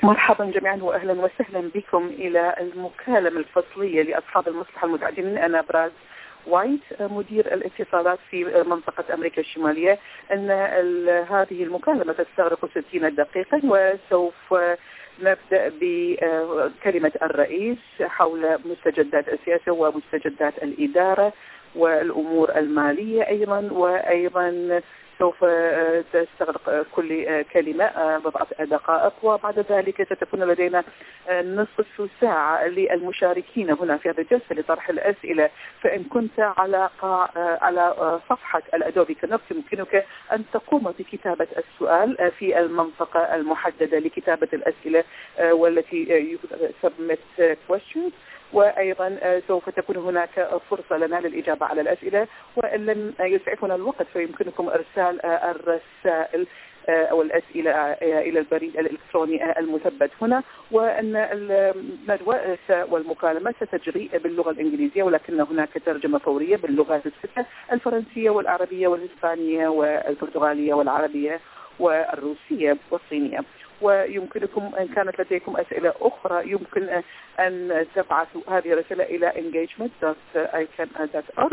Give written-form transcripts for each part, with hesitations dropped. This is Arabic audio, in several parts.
مرحبا جميعا واهلا وسهلا بكم الى المكالمه الفصليه لاصحاب المصلحه المتعددين. انا براز وايت مدير الاتصالات في منطقه امريكا الشماليه. ان هذه المكالمه تستغرق 60 دقيقه، وسوف نبدا بكلمه الرئيس حول مستجدات السياسه ومستجدات الاداره والامور الماليه ايضا، وايضا سوف تستغرق كل كلمة بضعة دقائق، وبعد ذلك ستكون لدينا نصف ساعة للمشاركين هنا في هذا الجلسة لطرح الأسئلة. فإن كنت على صفحة الأدوبي كنوت يمكنك أن تقوم بكتابة السؤال في المنطقة المحددة لكتابة الأسئلة والتي submit questions، وأيضا سوف تكون هناك فرصة لنا للإجابة على الأسئلة. وإن لم يسعفنا الوقت فيمكنكم إرسال الرسائل أو الأسئلة إلى البريد الإلكتروني المثبت هنا. وأن الندوة والمكالمة ستجري باللغة الإنجليزية، ولكن هناك ترجمة فورية باللغات الستة: الفرنسية والعربية والإسبانية والبرتغالية والعربية والروسية والصينية. ويمكنكم إن كانت لديكم أسئلة أخرى يمكن أن تبعثوا هذه الرسالة إلى engagement.ican.org.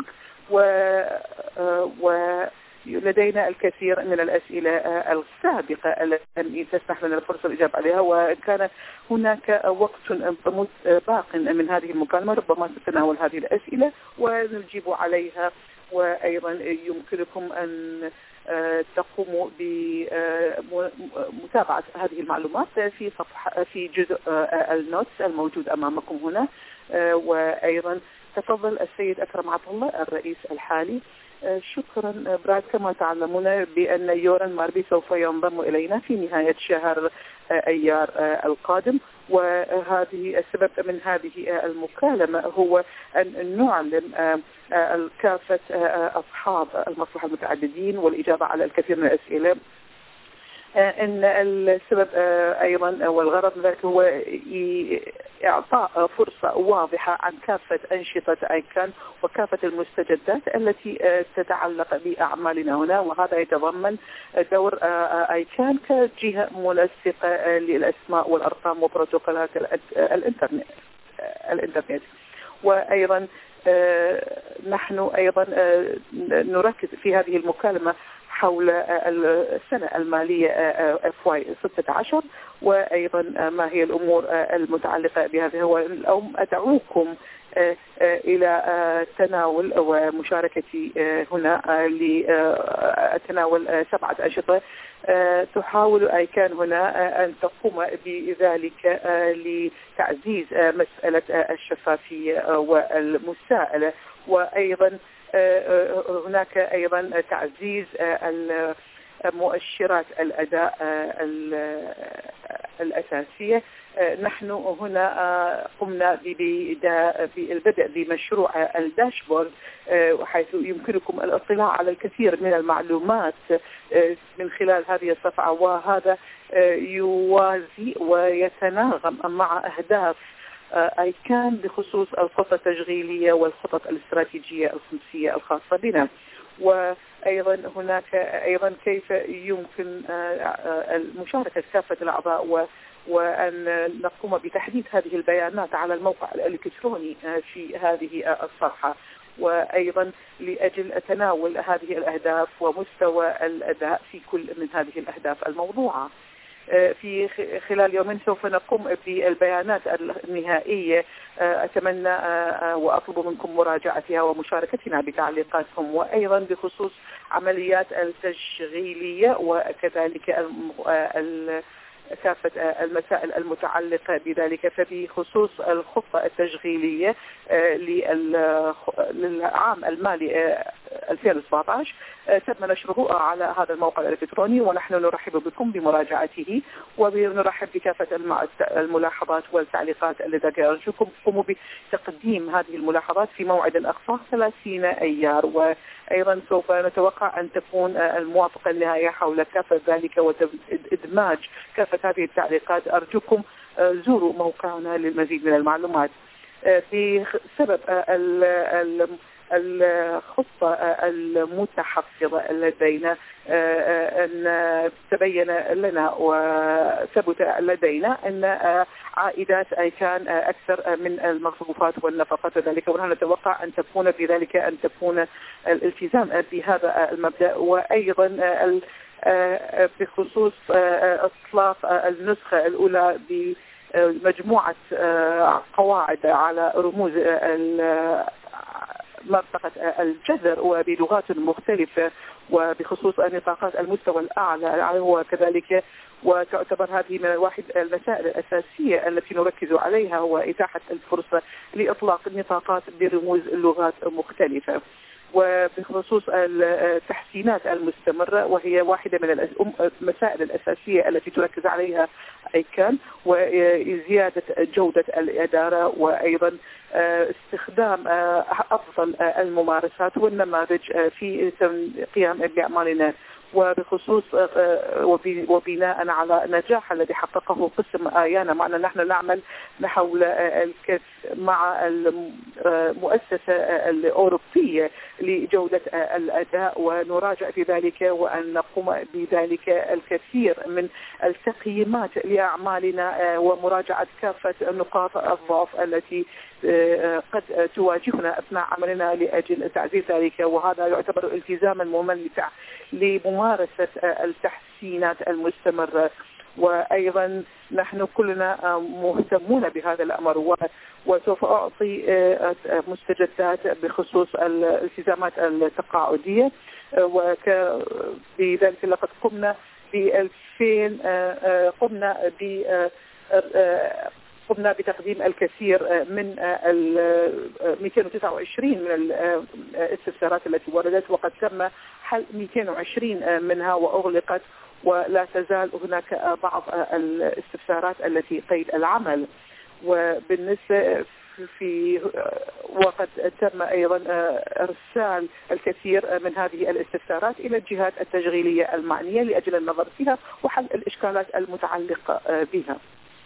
ولدينا الكثير من الأسئلة السابقة التي تسمح لنا الفرصة الإجابة عليها، وإن كان هناك وقت باق من هذه المكالمة ربما تتناول هذه الأسئلة ونجيب عليها. وأيضا يمكنكم أن تقوموا بمتابعة هذه المعلومات في جزء النوتس الموجود أمامكم هنا. وأيضا تفضل السيد أكرم عبد الله الرئيس الحالي. شكرا براد. كما تعلمون بأن يوران ماربي سوف ينضم إلينا في نهاية شهر أيار القادم، وهذه السبب من هذه المكالمة هو أن نعلم كافة أصحاب المصلحة المتعددين والإجابة على الكثير من الأسئلة أن السبب أيضا والغرض من ذلك هو إعطاء فرصة واضحة عن كافة أنشطة آيكان وكافة المستجدات التي تتعلق بأعمالنا هنا. وهذا يتضمن دور آيكان كجهة منسقة للأسماء والأرقام وبروتوكولات الإنترنت. وأيضا نحن أيضا نركز في هذه المكالمة حول السنة المالية FY16، وأيضا ما هي الأمور المتعلقة بهذا. هو اليوم أدعوكم إلى تناول ومشاركتي هنا لتناول 7 أنشطة تحاول آيكان هنا أن تقوم بذلك لتعزيز مسألة الشفافية والمساءلة، وأيضا هناك أيضا تعزيز مؤشرات الأداء الأساسية. نحن هنا قمنا بالبدء بمشروع الداشبورد، حيث يمكنكم الاطلاع على الكثير من المعلومات من خلال هذه الصفحة، وهذا يوازي ويتناغم مع أهداف آيكان بخصوص الخطط التشغيلية والخطط الاستراتيجية الخمسية الخاصة بنا. وأيضا هناك أيضا كيف يمكن مشاركة كافة الأعضاء وأن نقوم بتحديد هذه البيانات على الموقع الإلكتروني في هذه الصفحة، وأيضا لأجل تناول هذه الأهداف ومستوى الأداء في كل من هذه الأهداف الموضوعة. في خلال يومين سوف نقوم بالبيانات النهائية. أتمنى وأطلب منكم مراجعتها ومشاركتنا بتعليقاتكم، وأيضا بخصوص عمليات التشغيلية وكذلك كافة المسائل المتعلقة بذلك. فبخصوص الخطة التشغيلية للعام المالي 2017 تم نشره على هذا الموقع الإلكتروني، ونحن نرحب بكم بمراجعته ونرحب بكافة الملاحظات والتعليقات التي أرجوكم قوموا بتقديم هذه الملاحظات في موعد أقصى 30 أيار. وأيضا سوف نتوقع أن تكون الموافقة النهائية حول كافة ذلك وإدماج كافة هذه التعليقات. أرجوكم زوروا موقعنا للمزيد من المعلومات. بسبب الخطة المتحفظة لدينا أن تبين لنا وثبت لدينا أن عائدات أيكان أكثر من المصروفات والنفقات وذلك، ونحن نتوقع أن تكون بذلك أن تكون الالتزام بهذا المبدأ. وأيضا بخصوص إطلاق النسخة الأولى بمجموعة قواعد على رموز منطقة الجذر وبلغات مختلفة وبخصوص نطاقات المستوى الأعلى وكذلك، وتعتبر هذه من واحد المسائل الأساسية التي نركز عليها هو إتاحة الفرصة لإطلاق النطاقات برموز لغات مختلفة. وبخصوص التحسينات المستمرة وهي واحدة من المسائل الأساسية التي تركز عليها أيكان، وزيادة جودة الإدارة وأيضا استخدام أفضل الممارسات والنماذج في القيام بأعمالنا، وبخصوص وبناء على النجاح الذي حققه قسم آيانا معنا. نحن نعمل حول مع المؤسسة الأوروبية لجودة الأداء ونراجع في ذلك، وأن نقوم بذلك الكثير من التقييمات لأعمالنا ومراجعة كافة نقاط الضعف التي قد تواجهنا أثناء عملنا لأجل تعزيز ذلك، وهذا يعتبر التزاما ممتع لممارسة التحسينات المستمرة. وأيضا نحن كلنا مهتمون بهذا الأمر، وسوف أعطي مستجدات بخصوص الالتزامات التقاعدية. وبذلك لقد قمنا قمنا بتقديم الكثير من 229 من الاستفسارات التي وردت، وقد تم حل 220 منها وأغلقت، ولا تزال هناك بعض الاستفسارات التي قيد العمل. وبالنسبة وقد تم أيضا إرسال الكثير من هذه الاستفسارات إلى الجهات التشغيلية المعنية لأجل النظر فيها وحل الإشكالات المتعلقة بها.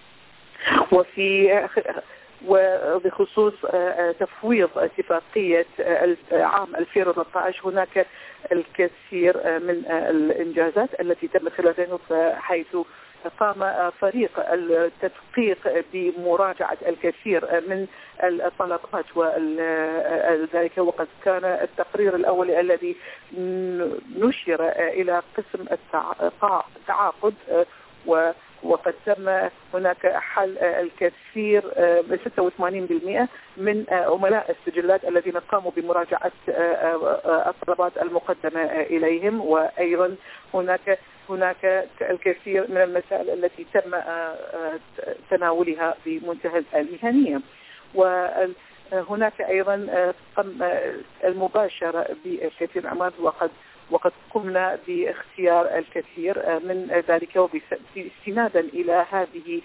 وبخصوص تفويض اتفاقية عام 2013 هناك الكثير من الإنجازات التي تم خلالها، حيث قام فريق التدقيق بمراجعة الكثير من الطلبات وذلك، وقد كان التقرير الأول الذي نشر إلى قسم التعاقد وقد تم هناك حل الكثير 86% من عملاء السجلات الذين قاموا بمراجعة الطلبات المقدمة إليهم. وأيضا هناك الكثير من المسائل التي تم تناولها بمنتهى المهنية. وهناك أيضا المباشرة بالكثير من الأعمال، وقد قمنا باختيار الكثير من ذلك استنادا إلى هذه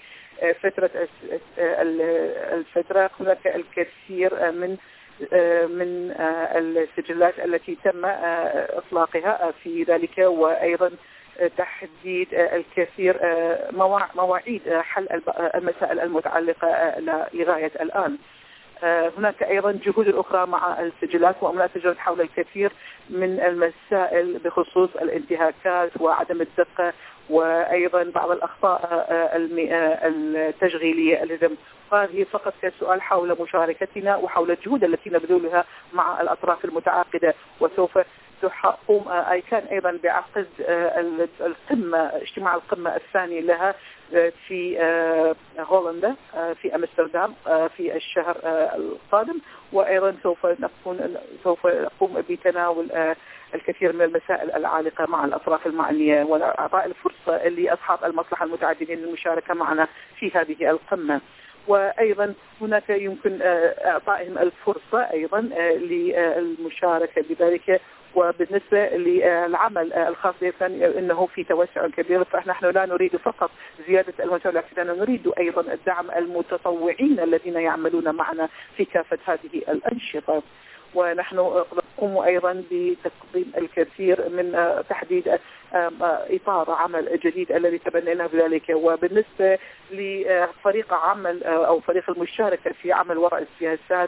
الفترة. هناك الكثير من السجلات التي تم إطلاقها في ذلك، وأيضا تحديد الكثير مواعيد حل المسائل المتعلقة لغاية الآن. هناك أيضا جهود أخرى مع السجلات وأملاك السجلات حول الكثير من المسائل بخصوص الانتهاكات وعدم الدقة، وأيضا بعض الأخطاء التشغيلية التي هذه فقط كسؤال حول مشاركتنا وحول الجهود التي نبذلها مع الأطراف المتعاقدة. وسوف تقوم أيكان أيضا بعقد اجتماع القمة الثاني لها في هولندا في أمستردام في الشهر القادم، وأيضا سوف نقوم بتناول الكثير من المسائل العالقة مع الأطراف المعنية وإعطاء الفرصة لأصحاب المصلحة المتعددين للمشاركة معنا في هذه القمة. وأيضا هناك يمكن إعطائهم الفرصة أيضا للمشاركة بذلك. وبالنسبة للعمل الخاص بنا إنه في توسع كبير، فنحن لا نريد فقط زيادة المتابعة، نريد أيضا الدعم المتطوعين الذين يعملون معنا في كافة هذه الأنشطة. ونحن نقوم أيضا بتقديم الكثير من تحديد إطار عمل جديد الذي تبنينا بذلك. وبالنسبة لفريق عمل أو فريق المشاركة في عمل وراء السياسات،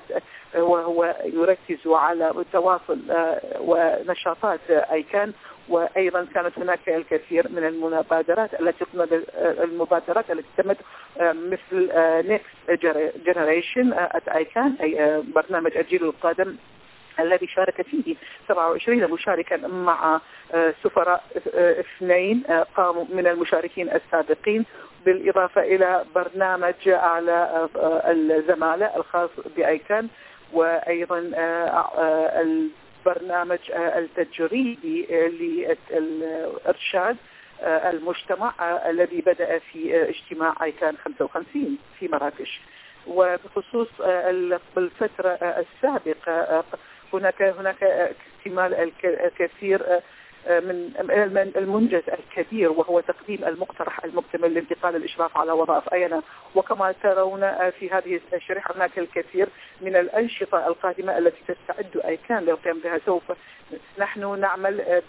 وهو يركز على التواصل ونشاطات ايكان. وايضا كانت هناك الكثير من المبادرات التي تمت مثل Next Generation at ICANN، اي برنامج الجيل القادم الذي شارك فيه 27 مشاركا مع سفراء 2 قاموا من المشاركين السابقين، بالإضافة إلى برنامج على الزمالة الخاص بأيكان، وأيضا البرنامج التجريبي للإرشاد المجتمع الذي بدأ في اجتماع أيكان 55 في مراكش. وبخصوص الفترة السابقة هناك اكتمال الكثير من المنجز الكبير، وهو تقديم المقترح المكتمل لانتقال الإشراف على وظائف أينة. وكما ترون في هذه الشريحة هناك الكثير من الأنشطة القادمة التي تستعد أيكان للقيام بها. سوف نحن نعمل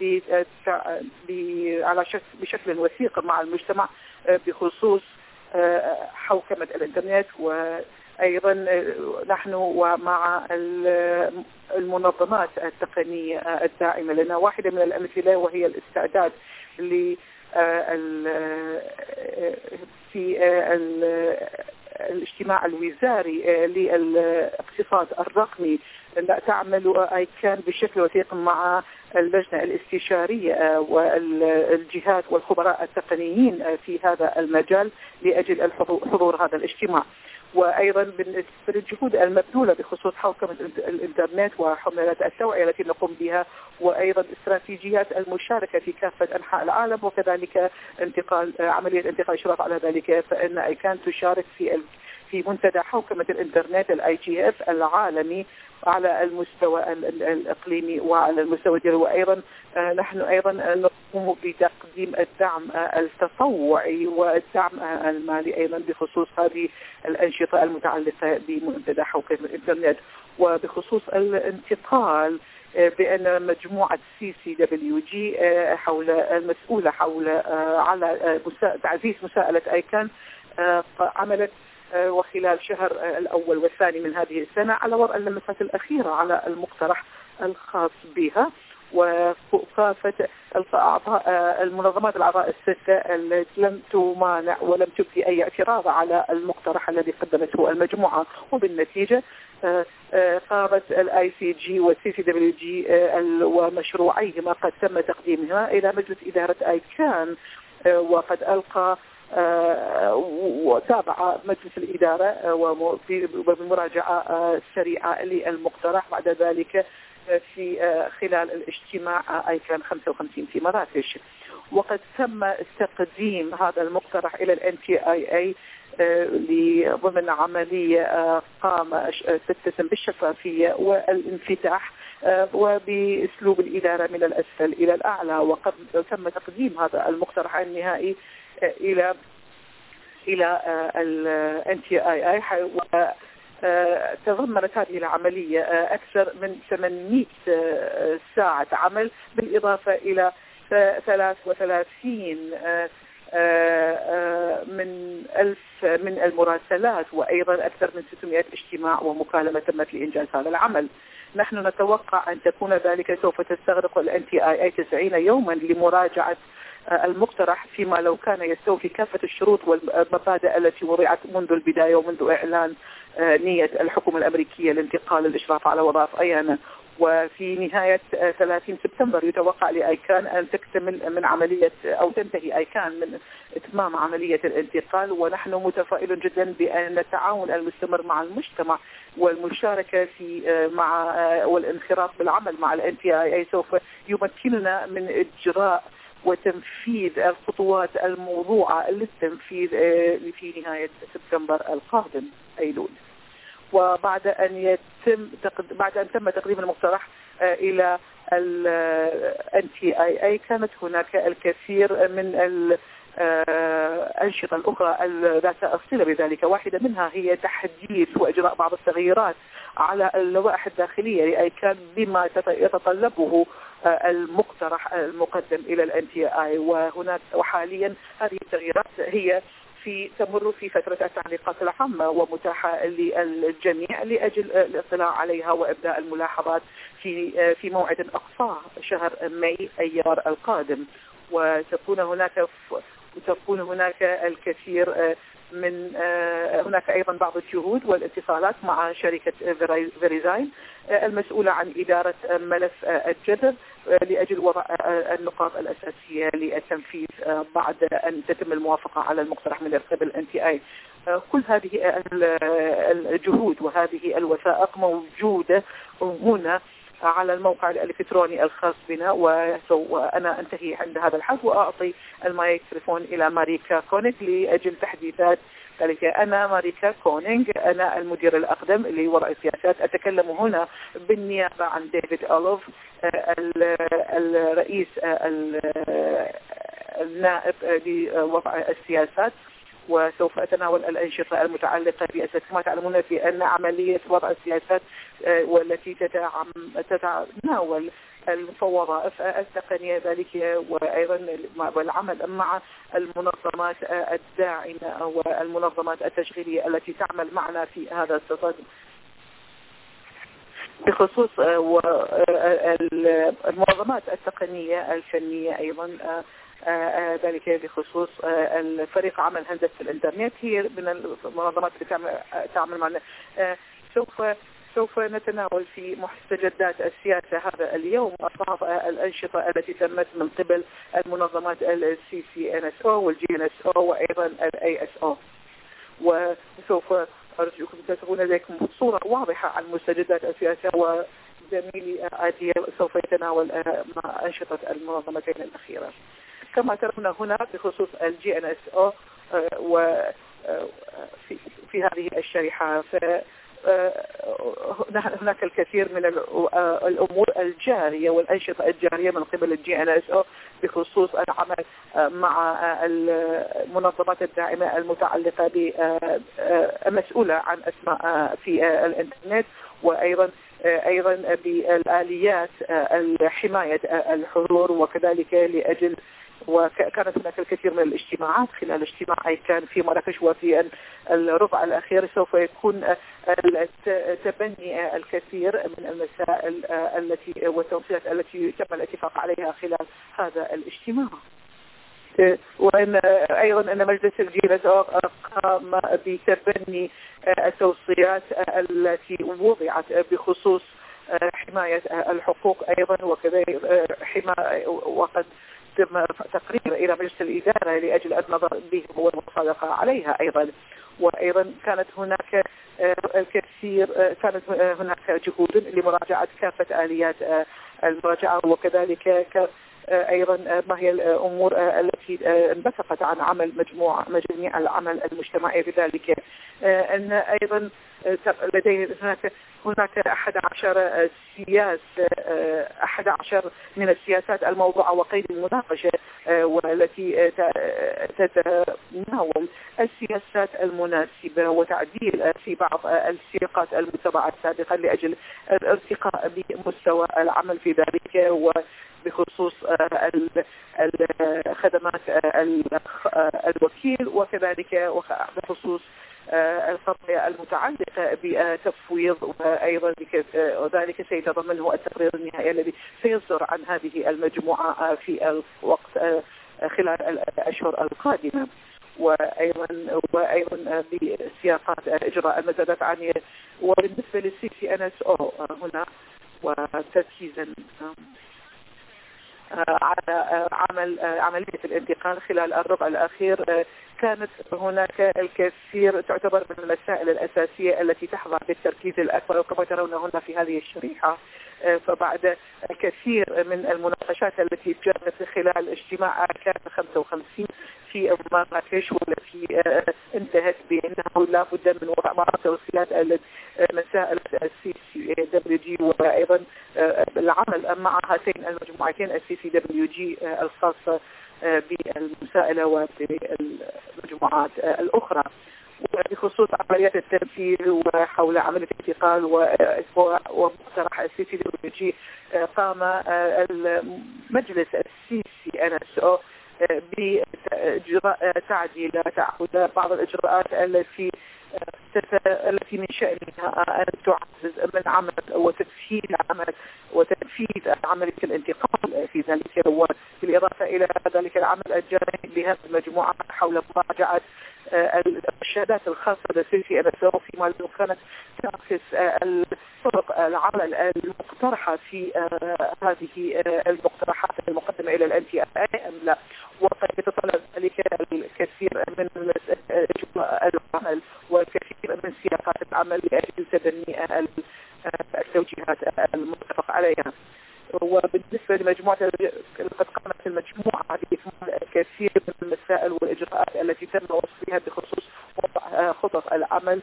بشكل وثيق مع المجتمع بخصوص حوكمة الإنترنت، وأيضا نحن ومع المنظمات التقنية الداعمة لنا. واحدة من الأمثلة وهي الاستعداد في الاجتماع الوزاري للاقتصاد الرقمي. تعمل أيكان بشكل وثيق مع اللجنة الاستشارية والجهات والخبراء التقنيين في هذا المجال لأجل حضور هذا الاجتماع. وأيضا بالنسبة للجهود المبذولة بخصوص حوكمة الإنترنت وحملات التوعية التي نقوم بها، وأيضا استراتيجيات المشاركة في كافة أنحاء العالم، وكذلك عملية انتقال الإشراف على ذلك، فإن أيكان تشارك في منتدى حوكمة الإنترنت IGF العالمي على المستوى الإقليمي وعلى المستوى الدولي. وأيضا نحن أيضا نقوم بتقديم الدعم التطوعي والدعم المالي أيضا بخصوص هذه الأنشطة المتعلقة بمنتدى حوكمة الإنترنت. وبخصوص الانتقال، بأن مجموعة CCWG المسؤولة على تعزيز مساءلة أيكان عملت وخلال شهر الأول والثاني من هذه السنة على وضع اللمسات الأخيرة على المقترح الخاص بها، وكافة المنظمات الأعضاء الستة التي لم تمانع ولم تبدي أي اعتراض على المقترح الذي قدمته المجموعة. وبالنتيجة قامت ICG والCCWG ومشروعيهما قد تم تقديمها إلى مجلس إدارة أيكان، وقد ألقى وتابع مجلس الإدارة وبمراجعة سريعة للمقترح بعد ذلك في خلال الاجتماع أيكان 55 في مراكش. وقد تم تقديم هذا المقترح إلى NTIA ضمن عملية تتسم بالشفافية والانفتاح وبأسلوب الإدارة من الأسفل إلى الأعلى. وقد تم تقديم هذا المقترح النهائي إلى ال NTIA، تضمنت هذه العملية أكثر من 800 ساعة عمل، بالإضافة إلى 33 من 1000 من المراسلات، وأيضا أكثر من 600 اجتماع ومكالمة تمت لإنجاز هذا العمل. نحن نتوقع أن تكون ذلك سوف تستغرق ال NTIA 90 يوما لمراجعة المقترح، فيما لو كان يستوفي كافة الشروط والمبادئ التي وضعت منذ البداية ومنذ إعلان نية الحكومة الأمريكية لانتقال الإشراف على وظائف أينة. وفي نهاية 30 سبتمبر يتوقع لأيكان أن تكتمل من عملية أو تنتهي أيكان من إتمام عملية الانتقال. ونحن متفائلون جدا بأن التعاون المستمر مع المجتمع والمشاركة والانخراط بالعمل مع ال NTIA سوف يمكننا من إجراء وتنفيذ الخطوات الموضوعة للتنفيذ في نهاية سبتمبر القادم أيلول. وبعد أن تم تقديم المقترح إلى ال NTIA كانت هناك الكثير من الأنشطة الأخرى ذات الصلة بذلك. واحدة منها هي تحديث وإجراء بعض التغييرات على اللوائح الداخلية لأيكان بما يتطلبه المقترح المقدم إلى ال NTIA. وحاليا هذه التغييرات هي تمر في فترة التعليقات العامة ومتاحة للجميع لأجل الاطلاع عليها وإبداء الملاحظات في موعد أقصى شهر ماي أيار القادم. وتكون هناك الكثير من هناك أيضا بعض الجهود والاتصالات مع شركة فيريزاين المسؤولة عن إدارة ملف الجذر لأجل وضع النقاط الأساسية للتنفيذ بعد أن تتم الموافقة على المقترح من قبل NTI. كل هذه الجهود وهذه الوثائق موجودة هنا على الموقع الإلكتروني الخاص بنا. وأنا أنتهي عند هذا الحد وأعطي الميكروفون إلى ماريكا كونينغ لأجل تحديثات ذلك. أنا ماريكا كونينغ، أنا المدير الأقدم لوضع السياسات. أتكلم هنا بالنيابة عن ديفيد أولوف الرئيس النائب لوضع السياسات، وسوف أتناول الأنشطة المتعلقة بأساس. كما تعلمون بأن عملية وضع السياسات والتي تتناول الوظائف التقنية ذلك، وأيضا والعمل مع المنظمات الداعمة والمنظمات التشغيلية التي تعمل معنا في هذا الصدد بخصوص المنظمات التقنية الفنية أيضا. ذلك بخصوص الفريق عمل هندسة الإنترنت، هي من المنظمات اللي تعمل معنا. سوف نتناول في مستجدات السياسة هذا اليوم بعض الأنشطة التي تمت من قبل المنظمات CCNSO والGNSO وأيضا ASO، وسوف أرجوكم تكون لديكم صورة واضحة عن مستجدات السياسة. وزميلي عادية سوف يتناول أنشطة المنظمتين الأخيرة. كما ترون هنا بخصوص الGNSO وفي هذه الشريحة هناك الكثير من الأمور الجارية والأنشطة الجارية من قبل الGNSO بخصوص العمل مع المنظمات الداعمة المتعلقة المسؤولة عن أسماء في الإنترنت، وأيضا بالآليات حماية الحضور وكذلك لأجل. وكانت هناك الكثير من الاجتماعات. خلال اجتماع كان في مراكش وفي الربع الأخير سوف يكون تبني الكثير من المسائل والتوصيات التي تم الاتفاق عليها خلال هذا الاجتماع. وأن أيضا أن مجلس الجيرة قام بتبني التوصيات التي وضعت بخصوص حماية الحقوق أيضا، وكذلك وقد تم تقرير إلى مجلس الإدارة لأجل النظر به والمصادقة عليها أيضا. وأيضا كانت هناك جهود لمراجعة كافة آليات المراجعة، وكذلك أيضا ما هي الأمور التي انبثقت عن عمل مجموعة العمل المجتمعي. بذلك أن أيضا لدينا هناك 11 من السياسات الموضوعة وقيد المناقشة، والتي تتناول السياسات المناسبة وتعديل في بعض السياقات المتبعة سابقا لأجل الارتقاء بمستوى العمل في ذلك، وبخصوص خدمات الوكيل، وكذلك بخصوص القضايا المتعلقة بتفويض. وأيضا وذلك سيتضمنه التقرير النهائي الذي سيصدر عن هذه المجموعة في الوقت خلال الأشهر القادمة. وأيضا بسياقات إجراء المزادات عنه. وبالنسبة للCCNSO هنا وتركيزا على عملية الانتقال خلال الربع الأخير، كانت هناك الكثير تعتبر من المسائل الأساسية التي تحظى بالتركيز الأكبر. وكما ترون هنا في هذه الشريحة، فبعد الكثير من المناقشات التي جرت خلال اجتماع كان 55 في مراكش، والتي انتهت بأنه لا بد من وضع بعض توصيات مسائل CCWG، وأيضا العمل مع هاتين المجموعتين CCWG الخاصة بالمسائلة وبالمجموعات الأخرى. وبخصوص عمليات التنفيذ وحول عملية الانتقال ومقترح CCWG، قام المجلس CCNSO بإجراء تعديلات أو بعض الإجراءات التي من شأنها أن تعزز من عمل وتسهيل عمل وتنفيذ عملية الانتقال في ذلك، وبالإضافة إلى ذلك العمل الجاري بهذه المجموعة حول مراجعة الشهادات الخاصة بالسيسي NSO فيما لو كانت تعكس طرق العمل المقترحة في هذه المقترحات المقدمة إلى NTIA أم لا، وقد يتطلب ذلك الكثير من العمل والكثير من سياقات العمل لأجل تبني التوجيهات المتفق عليها. وبالنسبة لمجموعة قد قامت المجموعة بإكمال الكثير من المسائل والإجراءات التي تم وصفها بخصوص وضع خطط العمل،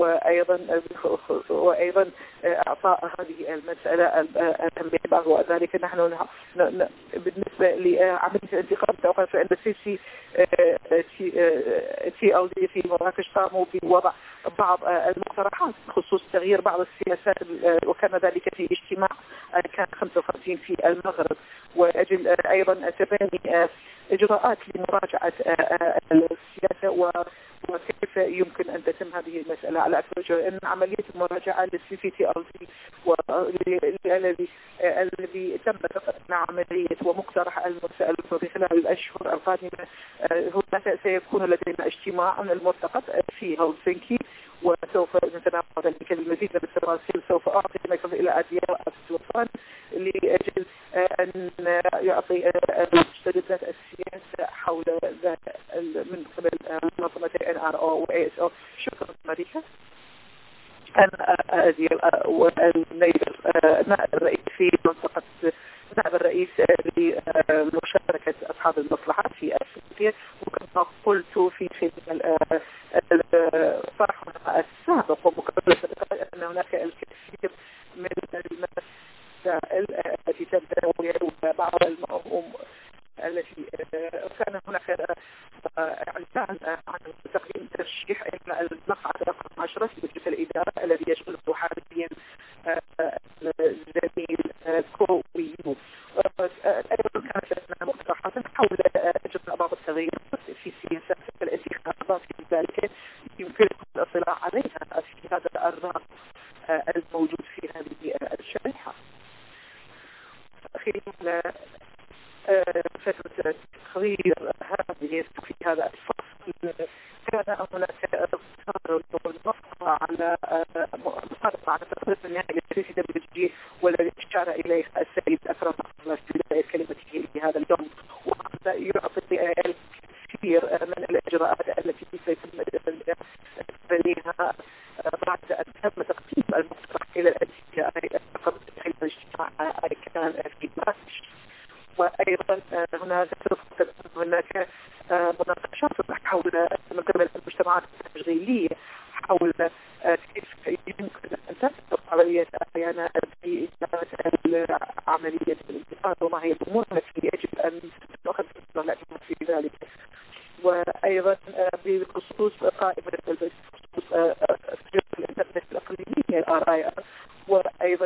وأيضا أعطاء هذه المسألة الأهمية، وذلك نحن بالنسبة لعملية الانتقال التوقع فإن السيسي TLD في مراكش قاموا بوضع بعض المقترحات بخصوص تغيير بعض السياسات، وكان ذلك في اجتماع كان 55 في المغرب، وأجل أيضا تبني إجراءات لمراجعة السياسة وكيف يمكن أن تتم هذه المسألة على أكثر وجه. إن عملية المراجعة للCCTLD الذي تم تقديم عملية ومقترح المسألة في خلال الأشهر القادمة، هناك سيكون لدينا اجتماع المرتقط في هلسنكي، وسوف نتناول ذلك المزيد من التفاصيل. سوف أعطي الميكروفون إلى أديار السلطان لأجل أن يعطي مستجدات السياسة حول ذلك من قبل منظمتي NRO و ASO. شكرا ماريكا. أنا أدير نائب الرئيس في منطقة نائب الرئيس لمشاركة أصحاب المصلحة في أفريقيا، وكما قلت في طرحنا السابق ومقابلة أن هناك الكثير من المسائل التي تنتهي وبعض التي كان هناك إعلان عن تقديم ترشيح إلى المقعد رقم 10 في مجلس الإدارة الذي يشغله حاليا الزميل كويو. أيضا كانت لنا مقترحات حول إجراء بعض التغييرات في سياسات الانتخابات، في ذلك يمكنكم الاطلاع عليها في هذا الرابط الموجود في هذه الشريحة. خلال فترة تقرير هذه في هذا الفصل كان هناك والمفقة على مقاربة على تقرير النهائي للCCWG والذي أشار إليه السيد أكرم الله في بداية كلمته لهذا اليوم، وهذا يعطي الكثير من الإجراءات التي سيتم تبنيها بعد أن تم تقديم المقترح إلى NTIA قبل الاجتماع كان في مارس. وأيضا هناك مناقشات حول من قبل المجتمعات التشغيلية حول كيف يمكن أن تتطبق عملية أحيانا في عملية الانتقال وما هي الأمور التي يجب أن تأخذ في ذلك. وأيضا بخصوص قائمة بخصوص الإنترنت الإقليمية RIR، وأيضا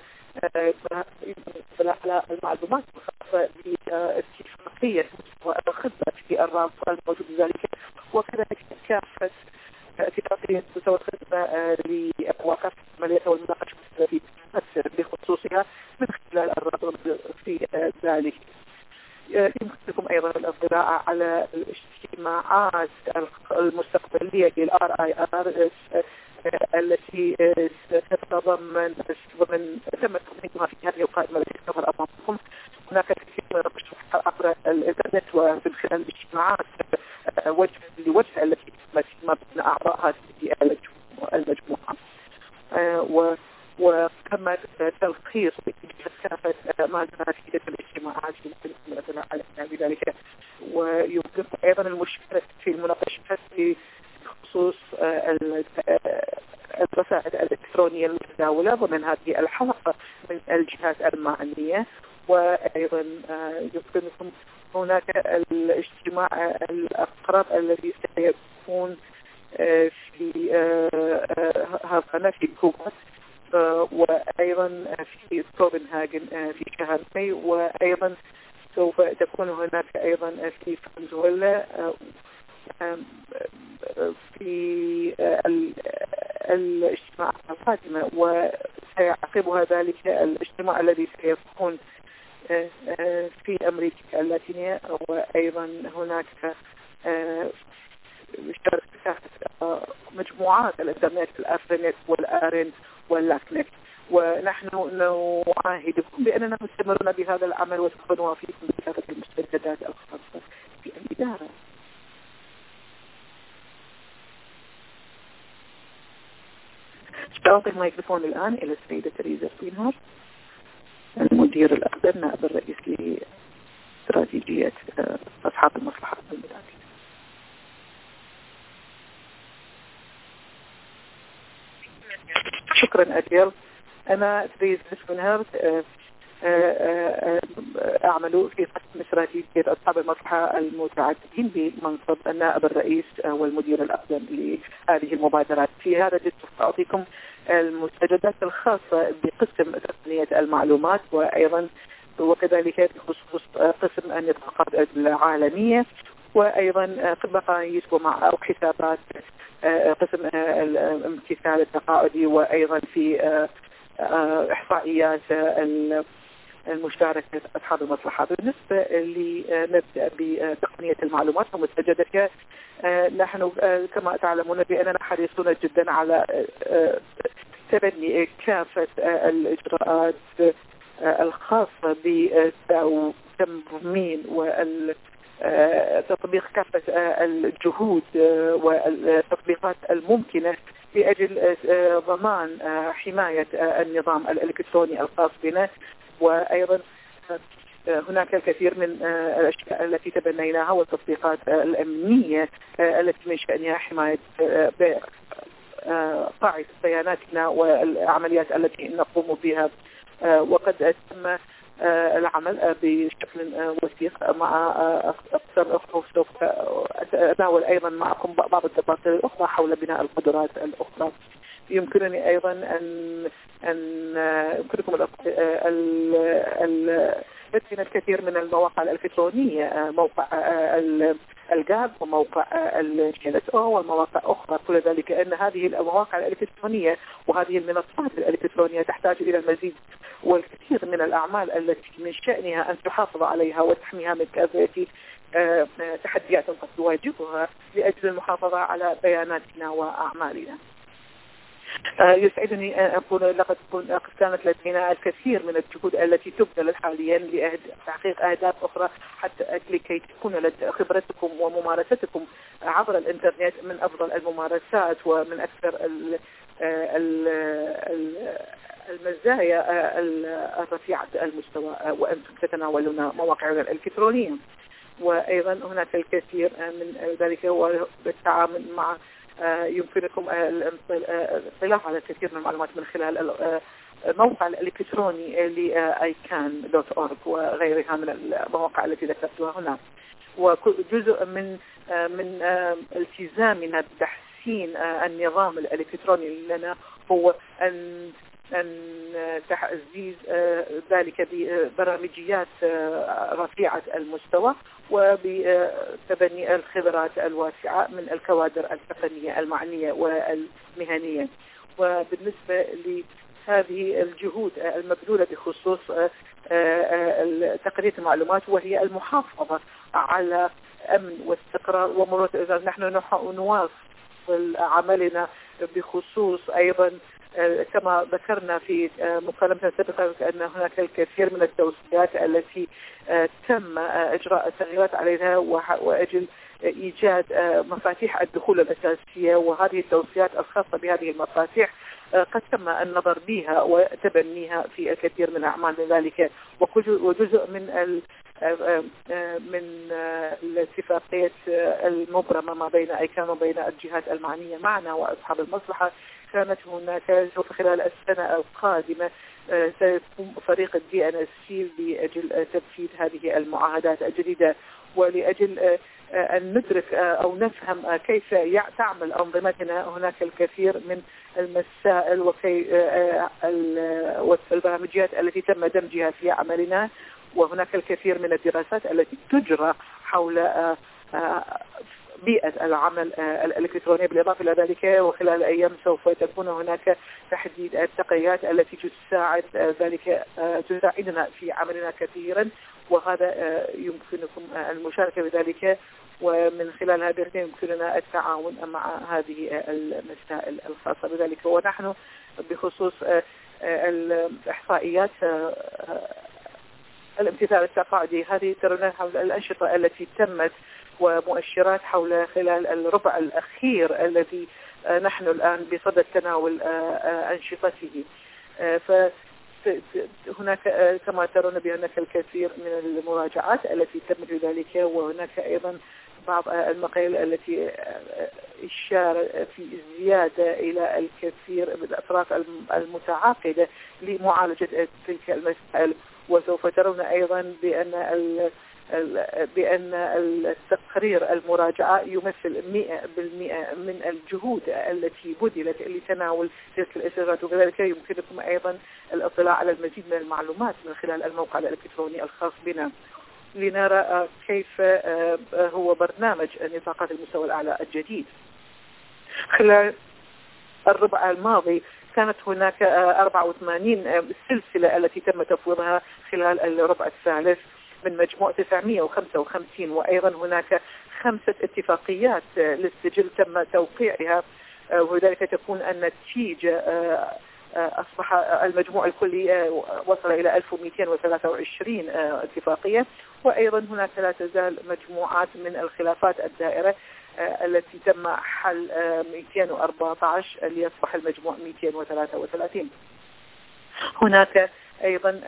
على المعلومات الخاصة باتفاقية الخدمة في الرابط الموجود ذلك، وكذلك كافة اتفاقية مستوى الخدمة لوقف عملية والمناقشة التي تمثل بخصوصها من خلال الرابط في ذلك. يمكنكم أيضا الاطلاع على الاجتماعات المستقبلية للRIR التي تتضمن تم تقديمها في هذه القائمة التي تظهر أمامكم. هناك كثير من النقاشات عبر الإنترنت ومن خلال الاجتماعات وجه لوجه التي تمت ما بين أعضاء هذه المجموعة، وكما تلخيص كافة ما جرى في تلك الاجتماعات يمكن الاطلاع عليها بذلك. ويمكنكم أيضا المشاركة في المناقشات بخصوص الرسائل الإلكترونية المتداولة ومن هذه الحلقة من الجهات المعنية. وأيضا يمكنكم هناك الاجتماع الأقرب الذي سيكون في هذا في كوبا، وأيضا في كوبنهاجن في شهر ماي، وأيضا سوف تكون هناك أيضا في فنزويلا في الاجتماع القادمة، وسيعقبها ذلك الاجتماع الذي سيكون في أمريكا اللاتينية. وأيضا هناك مجموعات الإنترنت، الأفرينت والآرن واللاكنت، ونحن نعاهدكم بأننا مستمرون بهذا العمل وسوف نوافيكم بكافة المستجدات الخاصة في الإدارة. سأعطي الميكروفون الآن إلى السيدة تريزا سوينهارت، المدير الأقدم نائب الرئيس لاستراتيجية أصحاب المصلحة المتعددة. شكرا أديل. أنا تريزا سوينهارت، أعمل في قسم استراتيجية أصحاب المصلحة المتعددين بمنصب النائب الرئيس والمدير الأقدم لهذه المبادرات. في هذا الجزء سأعطيكم المستجدات الخاصة بقسم تقنية المعلومات، وأيضا وكذلك بخصوص قسم النطاقات العالمية، وأيضا مقاييس أو حسابات قسم الامتثال التقاعدي، وأيضا في إحصائيات المشاركة أصحاب المصلحة. بالنسبة لنبدأ بتقنية المعلومات ومستجداتها، نحن كما تعلمون بأننا حريصون جدا على تبني كافة الإجراءات الخاصة بتنظيم وتطبيق كافة الجهود والتطبيقات الممكنة لأجل ضمان حماية النظام الإلكتروني الخاص بنا. وأيضا هناك الكثير من الأشياء التي تبنيناها والتطبيقات الأمنية التي من شأنها حماية قاعدة بياناتنا والعمليات التي نقوم بها. وقد تم العمل بشكل وثيق مع أقسام أخرى، سوف أتناول أيضا معكم بعض التفاصيل الأخرى حول بناء القدرات الأخرى. يمكنني أيضا أن يمكنكم لدينا الكثير من المواقع الإلكترونية، موقع الجاب وموقع الجلسة ومواقع أخرى. كل ذلك أن هذه المواقع الإلكترونية وهذه المنصات الإلكترونية تحتاج إلى المزيد والكثير من الأعمال التي من شأنها أن تحافظ عليها وتحميها من كافة تحديات قد تواجهها لأجل المحافظة على بياناتنا وأعمالنا. يسعدني أن أقول لقد كانت لدينا الكثير من الجهود التي تبذل حاليا لتحقيق أهداف أخرى، حتى لكي تكون خبرتكم وممارستكم عبر الإنترنت من أفضل الممارسات ومن أكثر المزايا الرفيعة المستوى، وأنتم تتناولون مواقعنا الإلكترونية. وأيضا هناك الكثير من ذلك، وبالتعامل مع يمكنكم الاطلاع على الكثير من المعلومات من خلال الموقع الإلكتروني ل-ican.org وغيرها من المواقع التي ذكرتها هنا. وجزء من التزامنا بتحسين النظام الإلكتروني لنا هو أن تعزيز ذلك ببرامجيات رفيعة المستوى وبتبني الخبرات الواسعة من الكوادر التقنية المعنية والمهنية. وبالنسبة لهذه الجهود المبذولة بخصوص تقنية المعلومات وهي المحافظة على أمن واستقرار ومرور، نحن نواصل عملنا بخصوص أيضا كما ذكرنا في مكالمتنا السابقة أن هناك الكثير من التوصيات التي تم إجراء التغييرات عليها وأجل إيجاد مفاتيح الدخول الأساسية، وهذه التوصيات الخاصة بهذه المفاتيح قد تم النظر بها وتبنيها في الكثير من أعمال ذلك. وجزء من الاتفاقية المبرمة ما بين ايكان وبين الجهات المعنية معنا وأصحاب المصلحة كانت هناك سوف خلال السنة القادمة سيقوم فريق DNSC لأجل تنفيذ هذه المعاهدات الجديدة، ولأجل أن ندرك أو نفهم كيف تعمل أنظمتنا. هناك الكثير من المسائل والبرامجيات التي تم دمجها في عملنا، وهناك الكثير من الدراسات التي تجرى حول بيئة العمل الإلكتروني. بالإضافة إلى ذلك وخلال الأيام سوف تكون هناك تحديد التقنيات التي تساعدنا في عملنا كثيرا، وهذا يمكنكم المشاركة بذلك، ومن خلال هذه يمكننا التعاون مع هذه المسائل الخاصة بذلك. ونحن بخصوص الإحصائيات الامتثال التقاعدي هذه ترون حول الأنشطة التي تمت ومؤشرات حول خلال الربع الأخير الذي نحن الآن بصدد تناول أنشطته. فهناك كما ترون بأنك الكثير من المراجعات التي تمت ذلك، وهناك أيضا بعض المقاييس التي إشار في زيادة إلى الكثير من الأطراف المتعاقدة لمعالجة تلك المسائل. وسوف ترون أيضا بأن التقرير المراجعة يمثل 100% من الجهود التي بذلت لتناول تلك الإشارات، وكذلك يمكنكم أيضا الاطلاع على المزيد من المعلومات من خلال الموقع الإلكتروني الخاص بنا لنرى كيف هو برنامج نطاقات المستوى الأعلى الجديد. خلال الربع الماضي كانت هناك 84 سلسلة التي تم تفويضها خلال الربع الثالث من مجموع 955، وأيضا هناك 5 اتفاقيات للسجل تم توقيعها، وذلك تكون النتيجة أصبح المجموع الكلي وصل إلى 1223 اتفاقية. وأيضا هناك لا تزال مجموعات من الخلافات الدائرة التي تم حل 214 ليصبح المجموع 233. هناك أيضا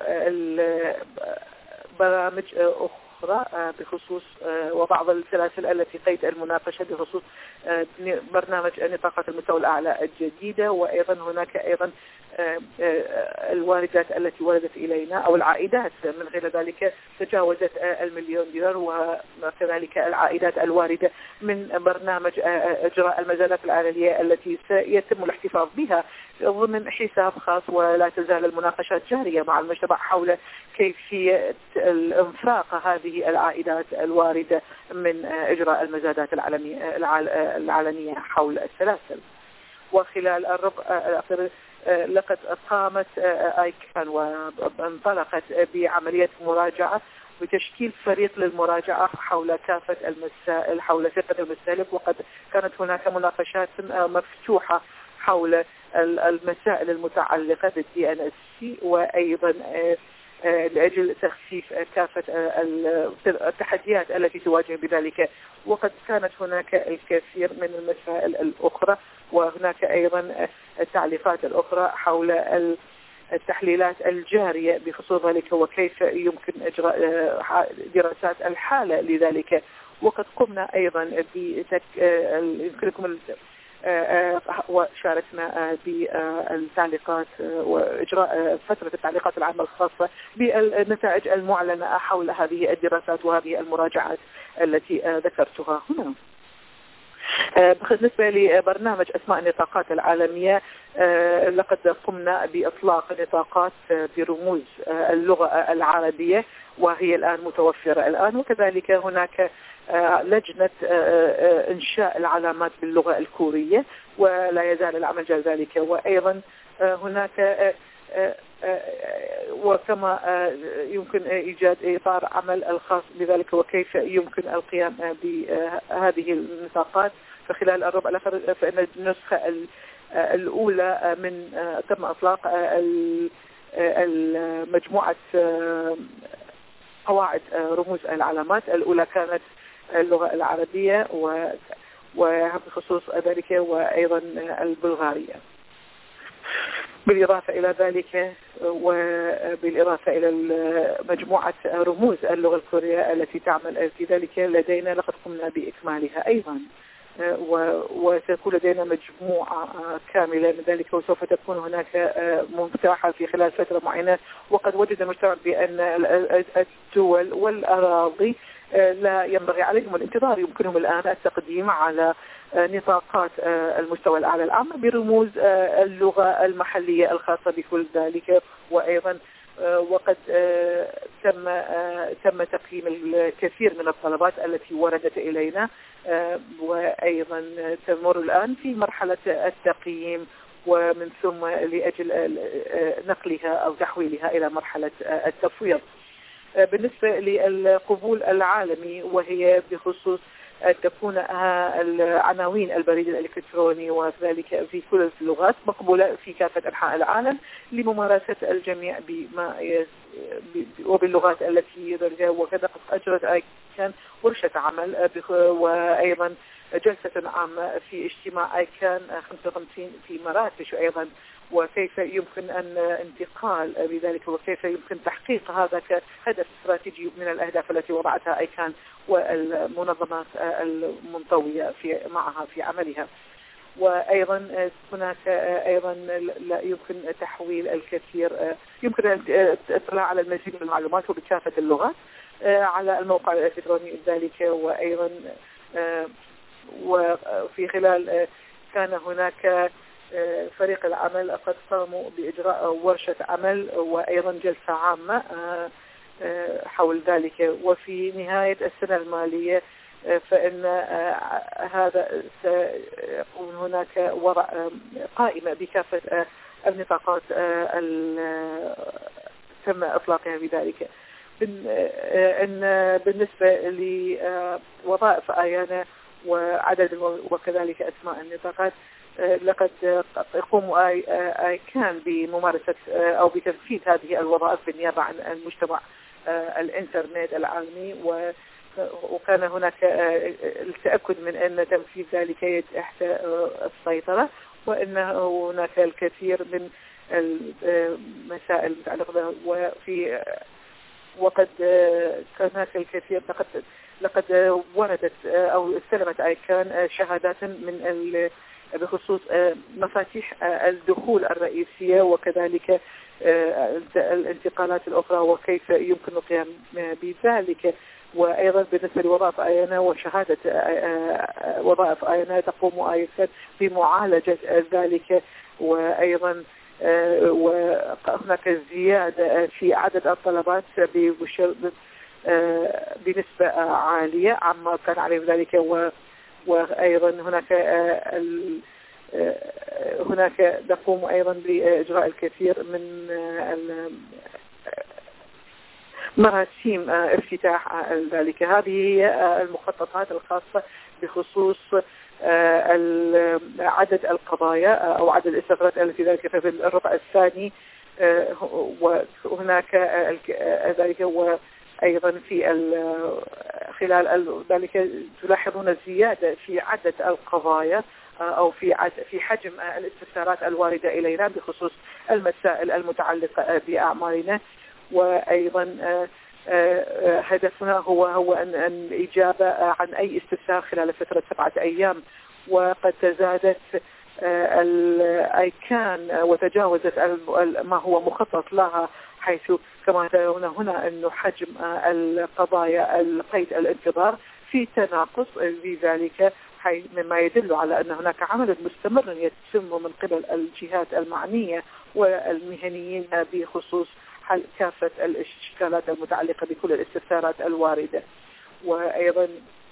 برامج أخرى بخصوص وبعض السلاسل التي قيد المناقشة بخصوص برنامج نطاقات المستوى الأعلى الجديدة. وأيضا هناك أيضا الواردات التي وردت إلينا أو العائدات من غير ذلك تجاوزت $1,000,000، وكذلك العائدات الواردة من برنامج إجراء المزادات العالية التي سيتم الاحتفاظ بها ضمن حساب خاص. ولا تزال المناقشات جارية مع المجتمع حول كيفية الانفاق هذه العائدات الواردة من إجراء المزادات العالمية حول السلاسل. وخلال الربع الأخير لقد قامت آيكان وانطلقت بعملية مراجعة بتشكيل فريق للمراجعة حول كافة المسائل حول ثقة المستهلك، وقد كانت هناك مناقشات مفتوحة حول المسائل المتعلقة بالDNSC، وأيضا لأجل تخفيف كافة التحديات التي تواجه بذلك. وقد كانت هناك الكثير من المسائل الأخرى، وهناك أيضا التعليقات الأخرى حول التحليلات الجارية بخصوص ذلك وكيف يمكن إجراء دراسات الحالة لذلك. وقد قمنا أيضا يمكنكم وشاركنا بالتعليقات وإجراء فترة التعليقات العامة الخاصة بالنتائج المعلنة حول هذه الدراسات وهذه المراجعات التي ذكرتها هنا. بالنسبة لبرنامج أسماء النطاقات العالمية لقد قمنا بإطلاق نطاقات برموز اللغة العربية، وهي الآن متوفرة الآن. وكذلك هناك لجنة إنشاء العلامات باللغة الكورية ولا يزال العمل جال ذلك. وأيضا هناك وكما يمكن إيجاد إطار عمل الخاص بذلك وكيف يمكن القيام بهذه النطاقات. فخلال الربع الأخير فإن النسخة الأولى من تم إطلاق المجموعة قواعد رموز العلامات. الأولى كانت اللغة العربية وبخصوص ذلك وأيضا البلغارية. بالإضافة إلى ذلك وبالإضافة إلى مجموعة رموز اللغة الكورية التي تعمل في ذلك لدينا لقد قمنا بإكمالها أيضا، وسيكون لدينا مجموعة كاملة من ذلك، وسوف تكون هناك مفتاحة في خلال فترة معينة. وقد وجد المجتمع بأن الدول والأراضي لا ينبغي عليهم الانتظار، يمكنهم الآن التقديم على نطاقات المستوى الأعلى العام برموز اللغة المحلية الخاصة بكل ذلك، وأيضا وقد تم تقييم الكثير من الطلبات التي وردت إلينا، وأيضا تمر الآن في مرحلة التقييم، ومن ثم لأجل نقلها أو تحويلها إلى مرحلة التفويض. بالنسبة للقبول العالمي، وهي بخصوص أن تكون العناوين البريد الإلكتروني وذلك في كل اللغات مقبولة في كافة أنحاء العالم لممارسة الجميع وباللغات التي يدرجها. وكذا قد أجرت أيكان ورشة عمل وأيضا جلسة عامة في اجتماع أيكان 55 في مراكش أيضا، وكيف يمكن أن انتقال بذلك وكيف يمكن تحقيق هذا كهدف استراتيجي من الأهداف التي وضعتها أيكان والمنظمات المنطوية معها في عملها. وأيضا هناك أيضا يمكن تحويل الكثير، يمكن الاطلاع على المزيد من المعلومات وبكافة اللغات على الموقع الإلكتروني ذلك. وأيضا وفي خلال كان هناك فريق العمل قد قاموا بإجراء ورشة عمل وأيضا جلسة عامة حول ذلك. وفي نهاية السنة المالية فإن هذا سيكون هناك وضع قائمة بكافة النطاقات تم إطلاقها بذلك. بالنسبة لوظائف آيانا وعدد وكذلك أسماء النطاقات، لقد يقوم أيكان بممارسة أو بتنفيذ هذه الوظائف بالنيابة عن المجتمع الإنترنت العالمي، وكان هناك التأكد من أن تنفيذ ذلك تحت السيطرة، وأن هناك الكثير من المسائل المتعلقة وقد كان هناك الكثير. لقد وردت أو استلمت أيكان شهادات من بخصوص مفاتيح الدخول الرئيسية وكذلك الانتقالات الأخرى وكيف يمكن القيام بذلك. وأيضا بالنسبة لوظائف آيانا وشهادة وظائف آيانا تقوم آيكان بمعالجة ذلك. وأيضا وهناك زيادة في عدد الطلبات بنسبة عالية عما كان عليه ذلك. وأيضا هناك نقوم أيضا بإجراء الكثير من مراسيم افتتاح ذلك. هذه هي المخططات الخاصة بخصوص عدد القضايا أو عدد الاستفسارات التي ذلك في الربع الثاني. وهناك ذلك وأيضا في خلال ذلك تلاحظون زيادة في عدد القضايا أو في حجم الاستفسارات الواردة إلينا بخصوص المسائل المتعلقة بأعمالنا. وأيضا هدفنا هو أن الإجابة عن أي استفسار خلال فترة 7 أيام. وقد تزادت الأيكان وتجاوزت ما هو مخطط لها، حيث كما ترون هنا أنه حجم القضايا قيد الانتظار في تناقص بذلك، مما يدل على أن هناك عمل مستمر يتم من قبل الجهات المعنية والمهنيين بخصوص حل كافة الإشكالات المتعلقة بكل الاستفسارات الواردة. وأيضا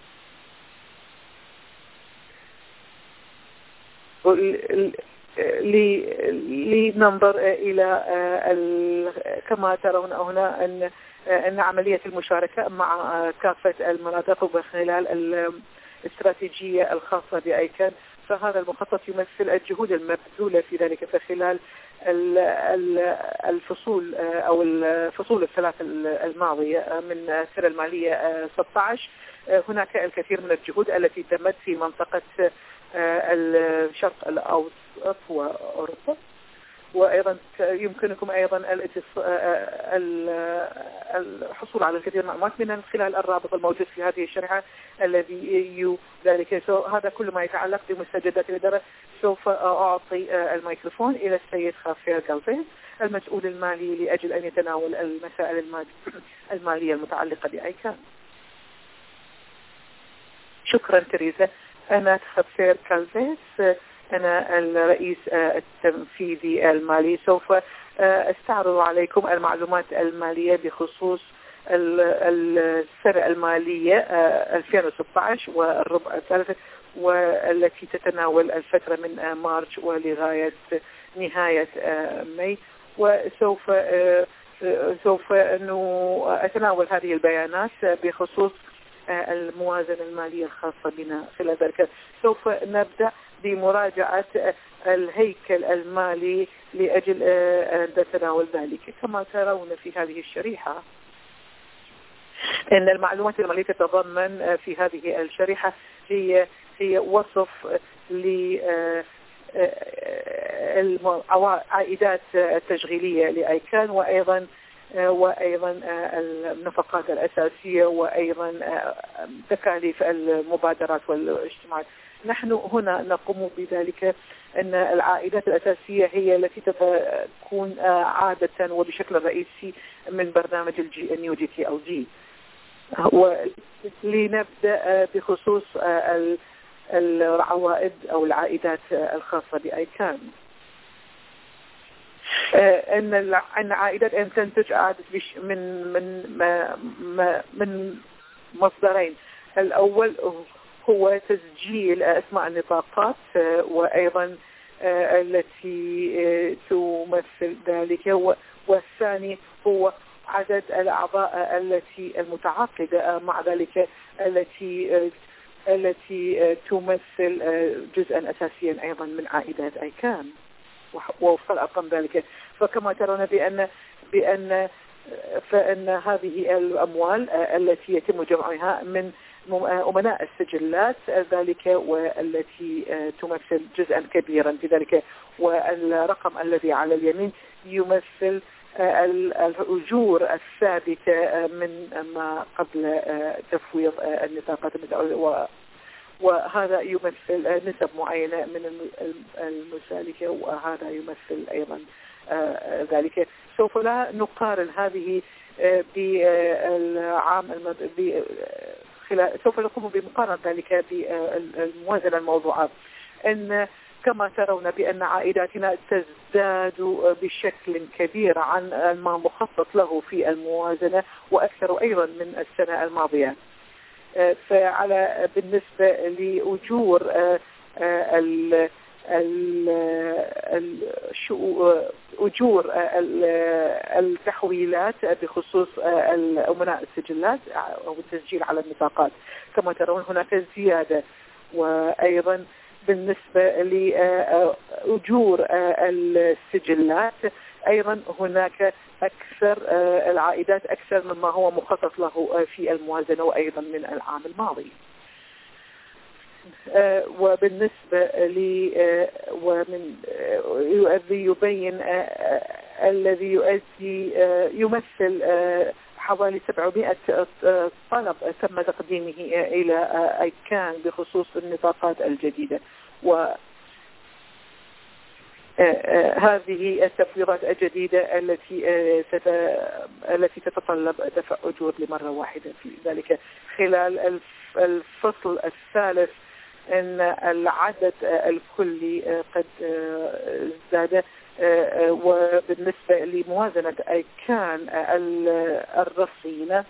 لننظر إلى كما ترون هنا أن عملية المشاركة مع كافة المناطق وخلال الاستراتيجية الخاصة بأيكان، فهذا المخطط يمثل الجهود المبذولة في ذلك. فخلال الفصول أو الفصول الثلاث الماضية من السنة المالية 16 هناك الكثير من الجهود التي تمت في منطقة الشرق الأوسط وأوروبا. وأيضا يمكنكم أيضا الحصول على الكثير من المعلومات من خلال الرابط الموجود في هذه الشريحة الذي ذلك. هذا كل ما يتعلق بمستجدات الإدارة. سوف أعطي الميكروفون إلى السيد خافير غالفيز المسؤول المالي لأجل أن يتناول المسائل المالية المتعلقة بأيكان. شكرا تريزا. أنا خافير غالفيز أنا الرئيس التنفيذي المالي. سوف استعرض عليكم المعلومات المالية بخصوص السنة المالية 2016 والربع الثالث، والتي تتناول الفترة من مارس ولغاية نهاية ماي. وسوف أتناول هذه البيانات بخصوص الموازنة المالية الخاصة بنا. خلال ذلك سوف نبدأ بمراجعة الهيكل المالي لأجل تناول ذلك. كما ترون في هذه الشريحة أن المعلومات المالية تتضمن في هذه الشريحة هي وصف للعائدات التشغيلية لأيكان، وأيضا النفقات الأساسية، وأيضا تكاليف المبادرات والاجتماعات. نحن هنا نقوم بذلك أن العائدات الأساسية هي التي تكون عادة وبشكل رئيسي من برنامج النيو جي تي أو جي. ولنبدأ بخصوص العوائد أو العائدات الخاصة بأيكان. أن عائدات أن تنتج عادة من مصدرين. الأول هو تسجيل أسماء النطاقات، وأيضا التي تمثل ذلك، والثاني هو عدد الأعضاء المتعاقدة مع ذلك التي تمثل جزءا أساسيا أيضا من عائدات أيكان ووفق الأرقام ذلك. فكما ترون فإن هذه الأموال التي يتم جمعها من أمناء السجلات ذلك، والتي تمثل جزءا كبيرا في ذلك. والرقم الذي على اليمين يمثل الأجور الثابتة من ما قبل تفويض النطاقات، وهذا يمثل نسب معينة من المسالكة، وهذا يمثل أيضا ذلك. سوف لا نقارن هذه بالعام الماضي، سوف نقوم بمقارنة ذلك بالموازنة الموضوعات. أن كما ترون بأن عائداتنا تزداد بشكل كبير عن ما مخطط له في الموازنة، وأكثر أيضا من السنة الماضية. بالنسبة لأجور أجور التحويلات بخصوص أمناء السجلات أو التسجيل على النطاقات، كما ترون هناك زيادة. وأيضا بالنسبة لأجور السجلات أيضا هناك أكثر العائدات أكثر مما هو مخطط له في الموازنة، وأيضا من العام الماضي. وبالنسبة يبين الذي يمثل حوالي 700 طلب تم تقديمه إلى أيكان بخصوص النطاقات الجديدة. هذه التفويضات الجديدة التي تتطلب دفع أجور لمرة واحدة. في ذلك خلال الفصل الثالث أن العدد الكلي قد ازداد. وبالنسبة لموازنة أيكان الرصينة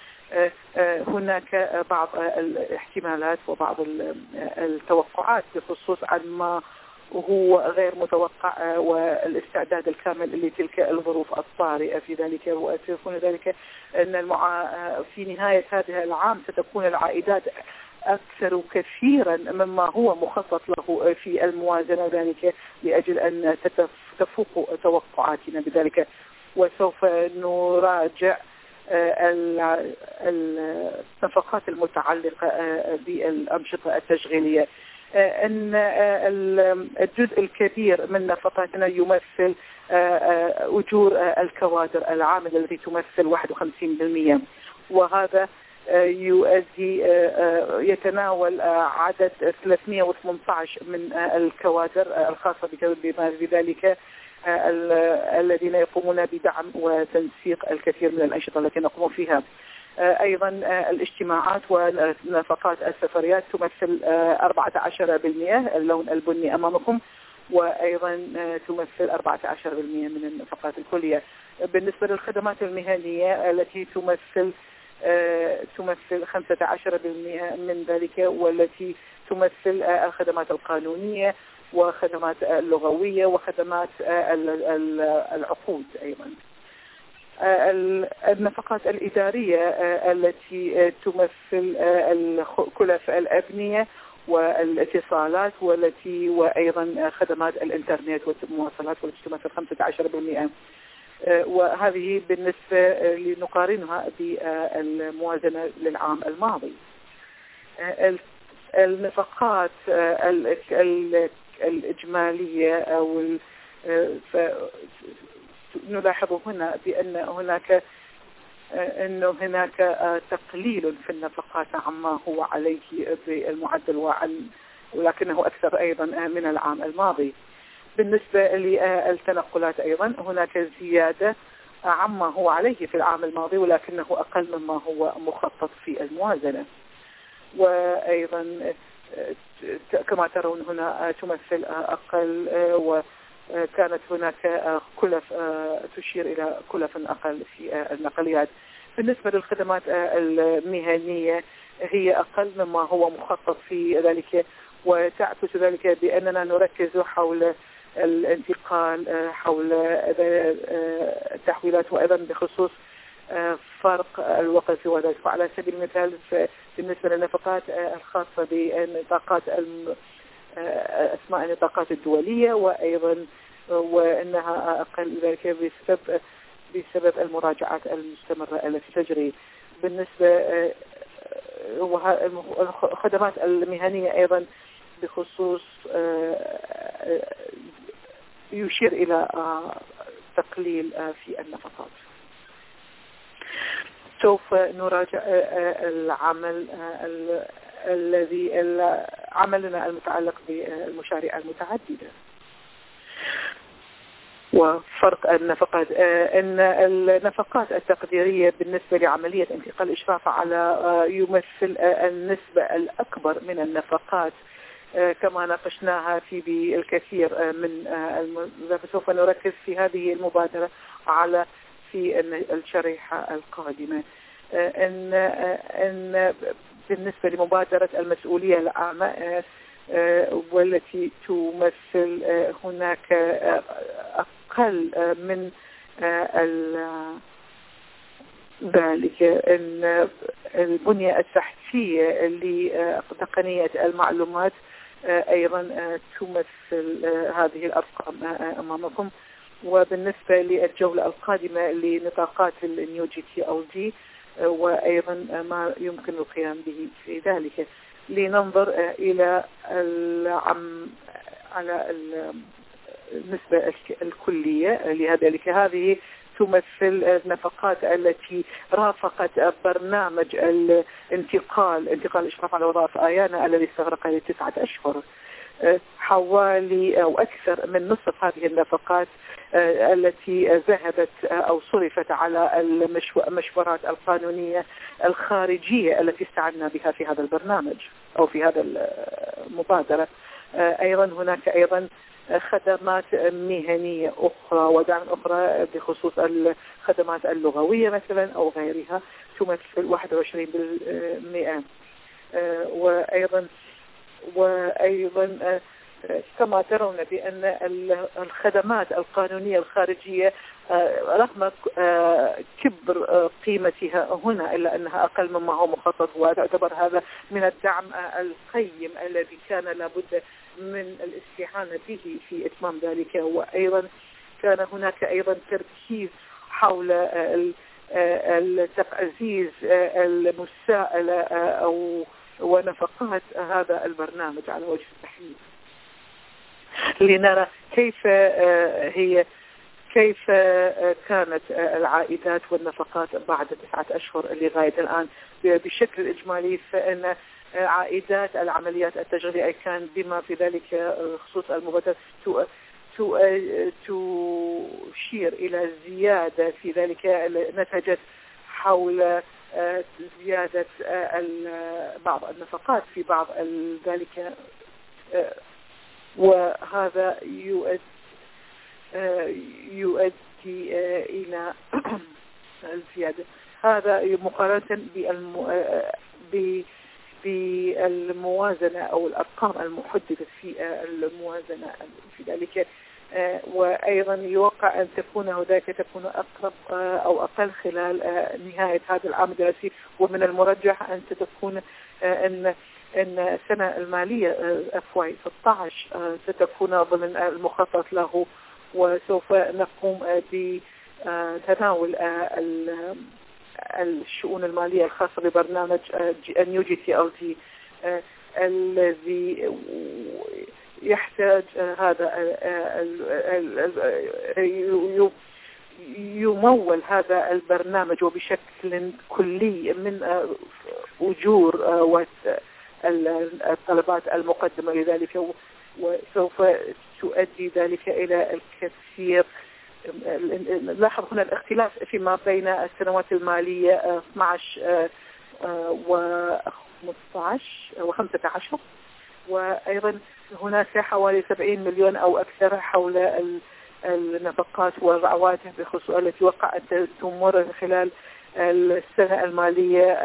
هناك بعض الاحتمالات وبعض التوقعات بخصوص عن ما هو غير متوقع، والاستعداد الكامل لتلك الظروف الطارئة في ذلك. وسيكون ذلك أن في نهاية هذا العام ستكون العائدات أكثر كثيرا مما هو مخطط له في الموازنة، ذلك لأجل أن تفوق توقعاتنا بذلك. وسوف نراجع النفقات المتعلقة بالأنشطة التشغيلية. أن الجزء يؤثر من نفقاتنا يمثل أجور الكوادر العاملة التي تمثل 51%، وهذا يتناول عدد 318 من الكوادر الخاصة بذلك الذين يقومون بدعم وتنسيق الكثير من الأنشطة التي نقوم فيها. أيضا الاجتماعات ونفقات السفريات تمثل 14%، اللون البني أمامكم، وأيضا تمثل 14% من النفقات الكلية. بالنسبة للخدمات المهنية التي تمثل 15% من ذلك، والتي تمثل الخدمات القانونية وخدمات اللغوية وخدمات العقود. أيضا النفقات الإدارية التي تمثل كلف الأبنية والاتصالات وأيضا خدمات الإنترنت والمواصلات والتي تمثل 15%. وهذه بالنسبة لنقارنها بالموازنة للعام الماضي. النفقات الإجمالية أو نلاحظ هنا بأن هناك تقليل في النفقات عما هو عليه بالمعدل ولكنه أكثر أيضا من العام الماضي. بالنسبة للتنقلات أيضا هناك زيادة عما هو عليه في العام الماضي، ولكنه أقل مما هو مخطط في الموازنة. وأيضا كما ترون هنا تمثل أقل، وكانت هناك كلف تشير إلى كلف أقل في النقليات. بالنسبة للخدمات المهنية هي أقل مما هو مخطط في ذلك، وتعكس ذلك بأننا نركز حول الانتقال، حول التحويلات، وأيضا بخصوص فرق الوقت وذلك. على سبيل المثال بالنسبة للنفقات الخاصة بنطاقات أسماء النطاقات الدولية، وأنها أقل ذلك بسبب المراجعات المستمرة التي تجري. بالنسبة الخدمات المهنية أيضا بخصوص يشير إلى تقليل في النفقات. سوف نراجع العمل عملنا المتعلق بالمشاريع المتعددة وفرق النفقات. أن النفقات التقديرية بالنسبة لعملية انتقال الإشراف على يمثل النسبة الأكبر من النفقات كما ناقشناها في الكثير من سوف نركز في هذه المبادرة على في الشريحة القادمة. أن بالنسبة لمبادرة المسؤولية العامة والتي تمثل هناك أقل من ذلك، أن البنية التحتية لتقنية المعلومات أيضا تمثل هذه الأرقام أمامكم. وبالنسبة للجولة القادمة لنطاقات النيو جي تي أو دي، وأيضا ما يمكن القيام به في ذلك، لننظر إلى على النسبة الكلية لذلك. هذه تمثل النفقات التي رافقت برنامج انتقال الإشراف على وظائف آيانا الذي استغرق 9 أشهر. حوالي أو أكثر من نصف هذه النفقات التي ذهبت أو صرفت على المشورات القانونية الخارجية التي استعنا بها في هذا البرنامج أو في هذا المبادرة. أيضا هناك أيضا خدمات مهنية أخرى ودعم أخرى بخصوص الخدمات اللغوية مثلا أو غيرها تمثل 21%. وأيضا كما ترون بأن الخدمات القانونية الخارجية رغم كبر قيمتها هنا إلا أنها أقل مما هو مخطط، وتعتبر هذا من الدعم القيم الذي كان لابد من الاستعانة به في إتمام ذلك. وأيضا كان هناك أيضا تركيز حول تعزيز المساءلة أو ونفقات هذا البرنامج على وجه التحديد، لنرى كيف كانت العائدات والنفقات بعد 9 أشهر لغاية الآن. بشكل إجمالي فإن عائدات العمليات التشغيلية كان بما في ذلك خصوص المبادرة تشير إلى زيادة في ذلك نتجت حول زيادة بعض النفقات في بعض ذلك، وهذا يؤدي إلى الزيادة. هذا مقارنة بالموازنة أو الأرقام المحددة في الموازنة في ذلك. وأيضا يوقع أن تكون أقرب أو أقل خلال نهاية هذا العام الدراسي، ومن المرجح أن تكون أن السنة المالية FY16 ستكون ضمن المخطط له، وسوف نقوم بتناول الشؤون المالية الخاصة ببرنامج NUGTLD الذي يحتاج هذا يمول هذا البرنامج وبشكل كلي من أجور والطلبات المقدمة لذلك، وسوف تؤدي ذلك إلى الكثير. نلاحظ هنا الاختلاف فيما بين السنوات المالية 12 و15 و15، وأيضا هناك حوالي 70 مليون أو أكثر حول النفقات والرواتب بخصوص التي وقع أن تمر خلال السنة المالية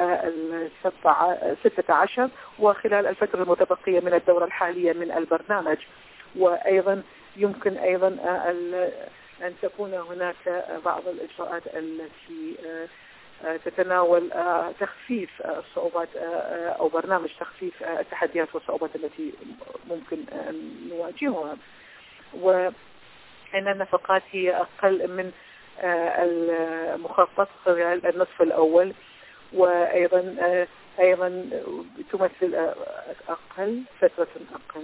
16 وخلال الفترة المتبقية من الدورة الحالية من البرنامج. وأيضا يمكن أيضا أن تكون هناك بعض الإجراءات التي تتناول تخفيف الصعوبات أو برنامج تخفيف التحديات والصعوبات التي ممكن أن نواجهها، وأن النفقات هي أقل من المخطط خلال النصف الأول، وأيضا تمثل فترة أقل.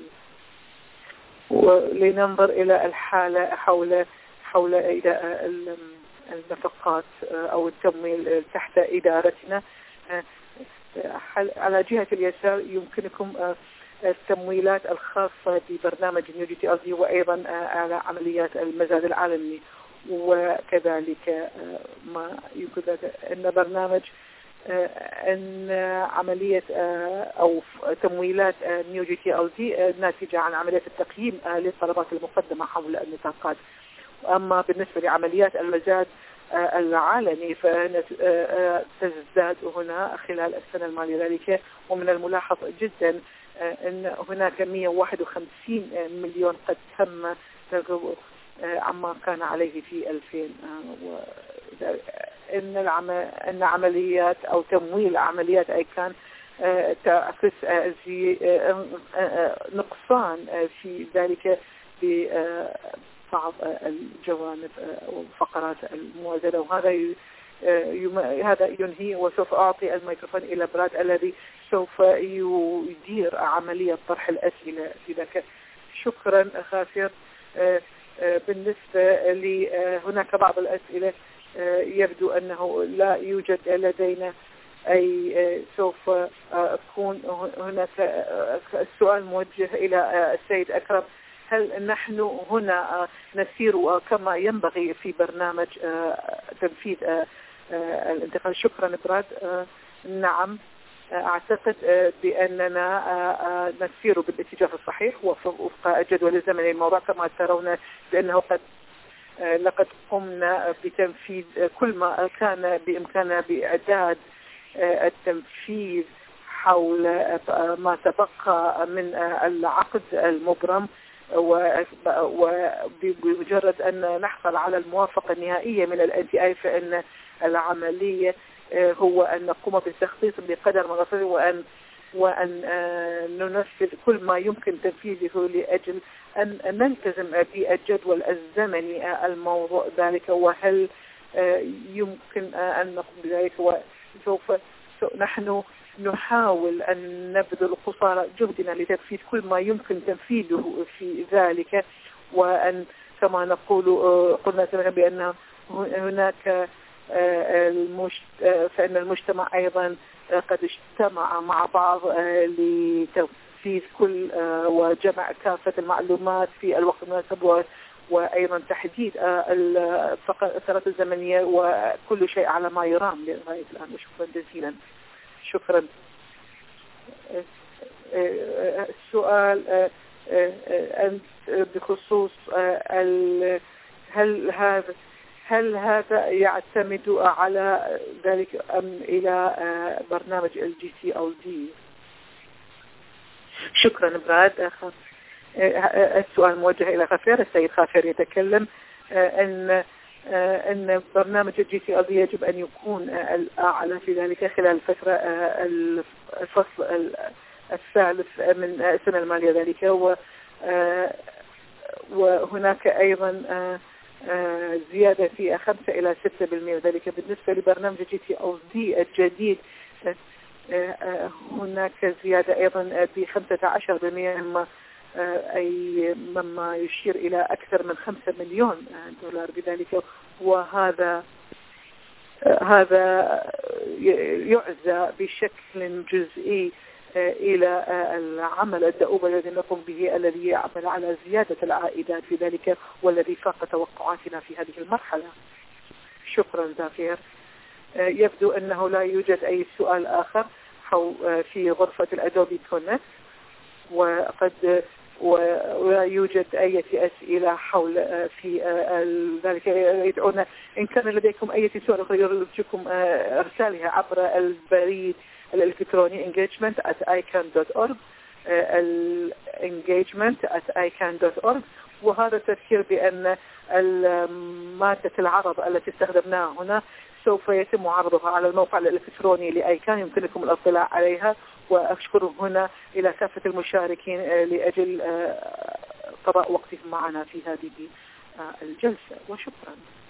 ولننظر إلى الحالة حول النفقات أو التمويل تحت إدارتنا. على جهة اليسار يمكنكم التمويلات الخاصة ببرنامج NUGTLD، وأيضا على عمليات المزاد العالمي، وكذلك ما يمكن أن برنامج أن عملية أو تمويلات NUGTLD ناتجة عن عملية التقييم للطلبات المقدمة حول النطاقات. أما بالنسبة لعمليات المزاد العالمي فتزداد هنا خلال السنة المالية ذلك، ومن الملاحظ جدا أن هناك 151 مليون قد تم تغييره عما كان عليه في 2000. إن عمليات أو تمويل عمليات أيكان تعكس نقصان في ذلك ببعض الجوانب وفقرات الموازنة. وهذا ينهي، وسوف أعطي الميكروفون إلى براد الذي سوف يدير عملية طرح الأسئلة في ذلك. شكرا غافر. بالنسبة لي هناك بعض الأسئلة يبدو أنه لا يوجد لدينا أي. سوف أكون هناك السؤال موجه إلى السيد أكرم: هل نحن هنا نسير كما ينبغي في برنامج تنفيذ الانتقال؟ شكرا براد. نعم، أعتقد بأننا نسير بالاتجاه الصحيح وفق الجدول الزمني الموضوع كما ترون، لأنه لقد قمنا بتنفيذ كل ما كان بإمكاننا بإعداد التنفيذ حول ما تبقى من العقد المبرم، وبمجرد أن نحصل على الموافقة النهائية من الNTI فإن العملية هو أن نقوم بالتخطيط بقدر ما نستطيع وأن ننفذ كل ما يمكن تنفيذه لأجل أن نلتزم بالجدول الزمني الموضوع ذلك. وهل يمكن أن نقوم بذلك؟ وسوف نحن نحاول أن نبذل قصارى جهدنا لتنفيذ كل ما يمكن تنفيذه في ذلك، وأن كما قلنا سابقا بأن هناك فإن المجتمع أيضا قد اجتمع مع بعض لتنفيذ كل وجمع كافة المعلومات في الوقت المناسب وأيضا تحديد الفترات الزمنية وكل شيء على ما يرام لغاية الآن. وشكرا جزيلا. شكرا. السؤال بخصوص هل هذا يعتمد على ذلك أم إلى برنامج الGCLD؟ شكرا براد. السؤال موجه إلى غفير. السيد غفير يتكلم أن برنامج الGCLD يجب أن يكون الأعلى في ذلك خلال الفصل الثالث من السنة المالية ذلك، وهناك أيضا زيادة في 5 إلى 6%. ذلك بالنسبة لبرنامج GCLD الجديد هناك زيادة أيضا ب 15%، مما يشير إلى أكثر من 5 مليون دولار بذلك. وهذا يعزى بشكل جزئي إلى العمل الدؤوب الذي نقوم به، الذي يعمل على زيادة العائدات في ذلك، والذي فاق توقعاتنا في هذه المرحلة. شكرا زافير. يبدو أنه لا يوجد أي سؤال آخر في غرفة الأدوبي كونكت، ولا يوجد أي أسئلة حول في ذلك. يدعونا إن كان لديكم أي سؤال يرجوكم إرسالها عبر البريد الإلكتروني engagement@icann.org engagement@icann.org. وهذا تذكير بأن مادة العرض التي استخدمناها هنا سوف يتم عرضها على الموقع الإلكتروني لأيكان، يمكنكم الاطلاع عليها. وأشكر هنا إلى كافة المشاركين لأجل قضاء وقتهم معنا في هذه الجلسة، وشكرا.